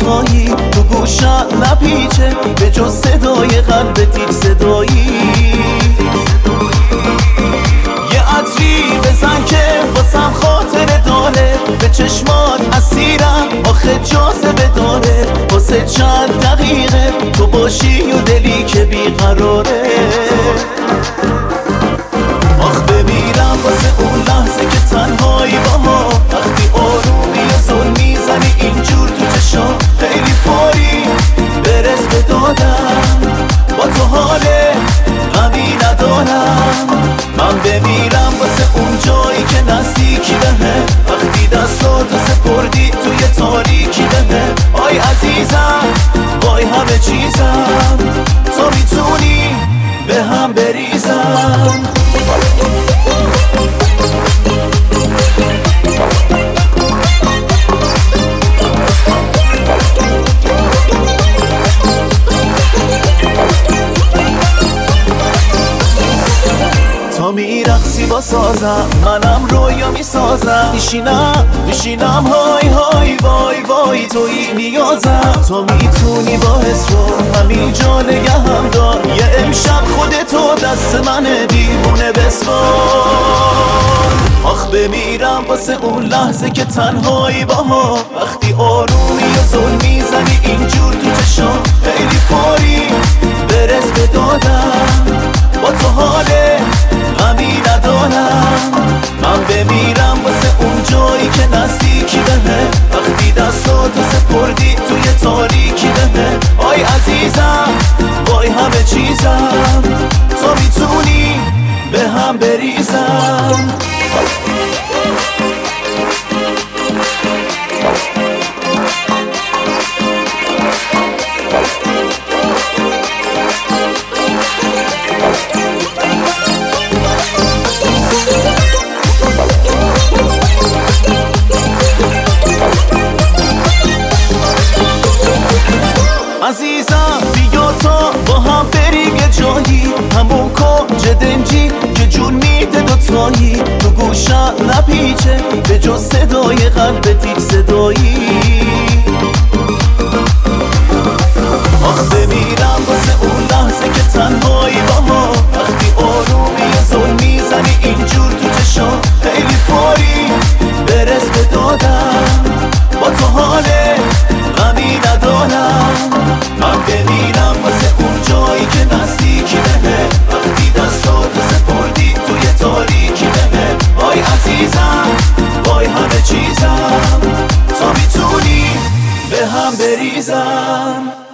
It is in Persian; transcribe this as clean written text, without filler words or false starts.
دوتایی تو گوشم نپیچه به جز صدای قلبت هیچ صدایی. یه عطری بزن که واسم خاطره داره، به چشمات اسیرم آخه جاذبه داره. واسه چند دقیقه تو باشی و دلی که بیقراره. آخ بمیرم واسه اون لحظه که تنهایی با ما، وقتی آرومی و زل میزنی اینجور تو چشام. خیلی فوری برس به دادم، با تو حال غمی ندارم. من بمیرم واسه اون جایی که نزدیکی بهه، وقتی دستاتو سپردی توی تاریکی بهه. آی عزیزم وای همه چیزم، تو میتونی به هم بریزم. تا میرقصی با سازم، منم رویا میسازم. میشینم های های وای وای توی نیازم. تو میتونی با رو همین جا نگهم دار. یه امشب خودتو دست منه دیوونه بسپار. آخ بمیرم واسه اون لحظه که تنهایی باها، وقتی آرومی و زل میزنی اینجور تو چشام. خیلی فوری برس به دادم، با تو حال غمی ندارم. من بمیرم واسه اون جایی که نزدیکی بهه، وقتی دستاتو سپردی توی تاریکی بهه. آی عزیزم وای همه چیزم، تو میتونی به هم بریزم. عزیزم بیا تا با هم بریم یه جایی، همون کنج دنجی که جون میده دوتایی. تو گوشم نپیچه به جز صدای قلبت هیچ صدایی. آخ بمیرم واسه اون لحظه که تنهایی با ما، وقتی آرومی و زل میزنی اینجور تو چشام. خیلی فوری برس به دادم، با تو حال غمی ندارم. من بمیرم واسه اون جایی که نزدیکی بهه، وقتی دستاتو سپردی توی تاریکی بهه. وای عزیزم وای همه چیزم، تو میتونی به هم بریزم.